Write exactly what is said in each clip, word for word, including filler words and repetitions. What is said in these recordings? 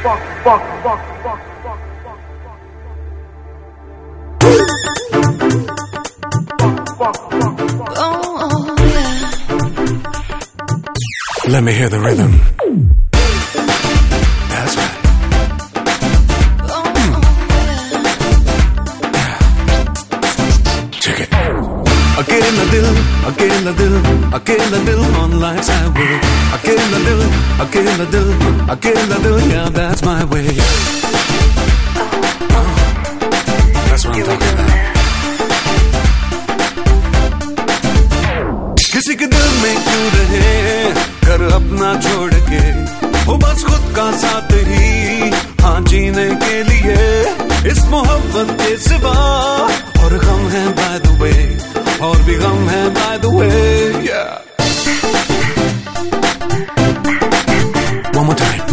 fuck, fuck, fuck, fuck, fuck, fuck, fuck, fuck. Oh, yeah. Let me hear the rhythm. That's right. अकेला दिल, अकेला दिल, अकेला दिल on life's highway. अकेला दिल, अकेला दिल, अकेला दिल, yeah, that's my way. That's what I'm talking about. किसी के दिल में क्यों रहे, घर अपना छोड़ के, हो बस खुद का साथ ही, हाँ जीने के लिए, इस मोहब्बत के सिवा, और गम है by the way. और भी गम है by the way, yeah. One more time.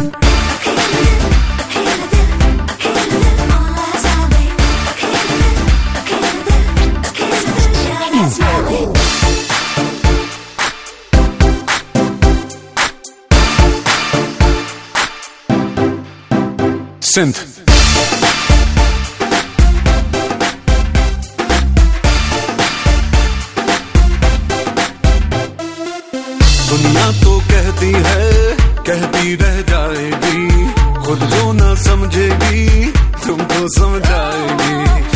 Synth. दुनिया तो कहती है, कहती रह जाएगी, खुद जो ना समझेगी, तुमको समझाएगी.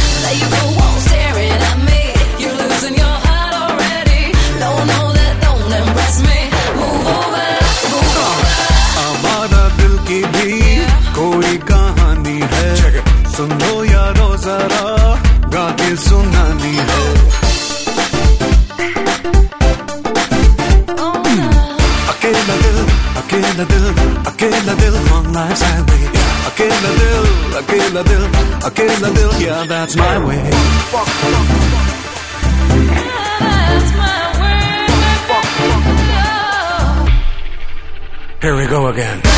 आवारा दिल की भी कोई कहानी है, सुन लो यारो जरा, गा के सुनानी है. अकेला दिल, अकेला दिल, अकेला दिल on life's highway. अकेला दिल, अकेला दिल, अकेला दिल, yeah, that's my way. That's my way. Here we go again.